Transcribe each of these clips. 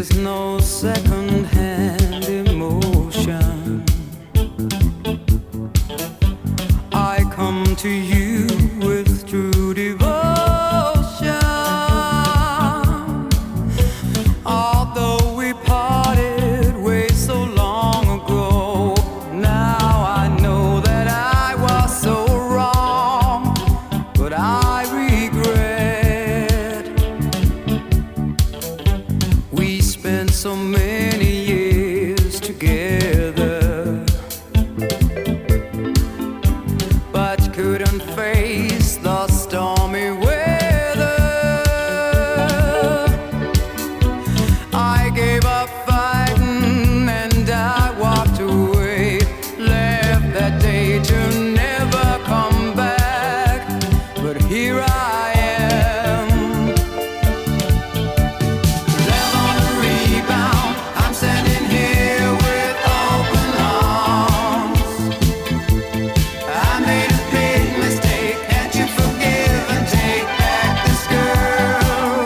is no second-hand emotion. I come to you with true devotion. Although we parted way so long ago, now I know that I was so wrong, but I regret. We spent so many years together, but couldn't face the stormy weather. I gave up fighting and I walked away, left that day to never come back, but here I am. Left on the rebound, I'm standing here with open arms. I made a big mistake, can't you forgive and take back this girl?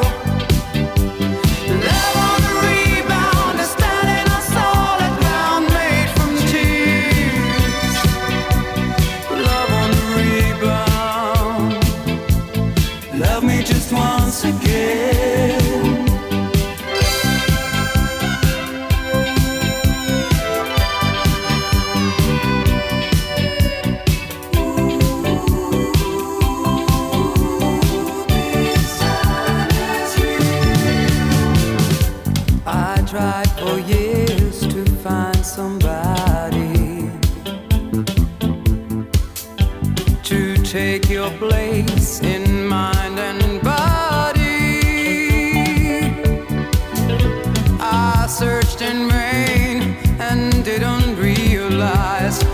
Love on the rebound is standing on solid ground made from tears. Love on the rebound, love me just once again. I tried for years to find somebody to take your place in mind and body. I searched in vain and didn't realize